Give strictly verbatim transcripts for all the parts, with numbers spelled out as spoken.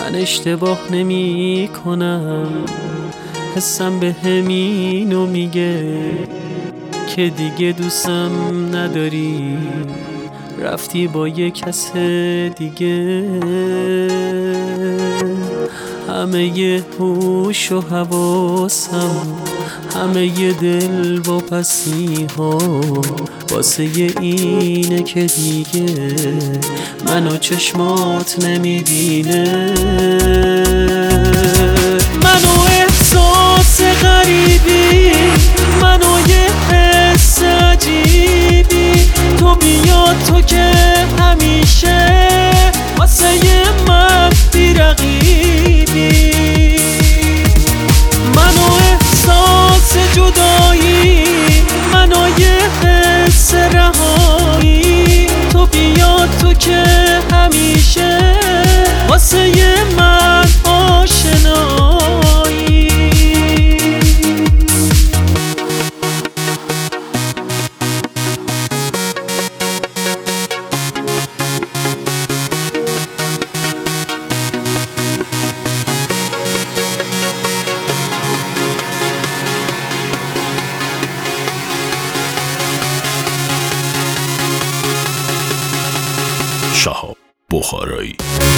من اشتباه نمی کنم، حسم به همینو میگه که دیگه دوستم نداری، رفتی با یه کس دیگه. همه ی هوش و حواسم، همه ی دل و پسی ها واسه اینه که دیگه منو چشمات نمیبینه. منو احساس غریبی، منو یه حس عجیبی، تو بیا تو که همیشه واسه من بی رقیبی. منو احساس جدایی، منو یه حس رهایی، تو بیا تو که همیشه واسه من آشنایی. شهاب بخارایی.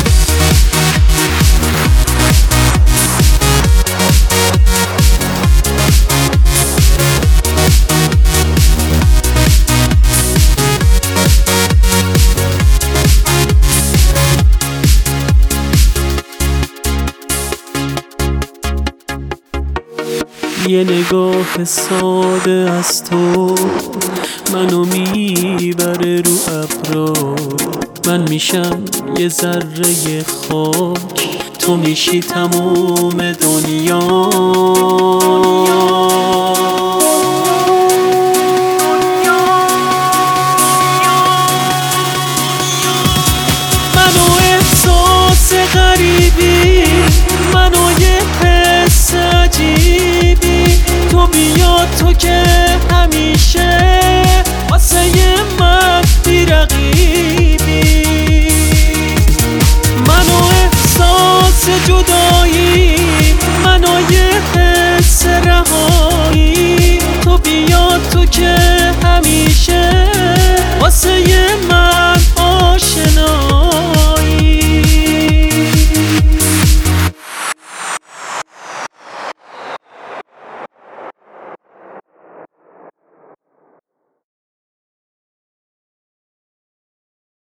یه نگاه ساده از تو منو میبره رو ابرا، من میشم یه ذره خاک، تو میشی تموم دنیا. منو احساس غریبی، منو یه حس عجیبی، تو بیا تو که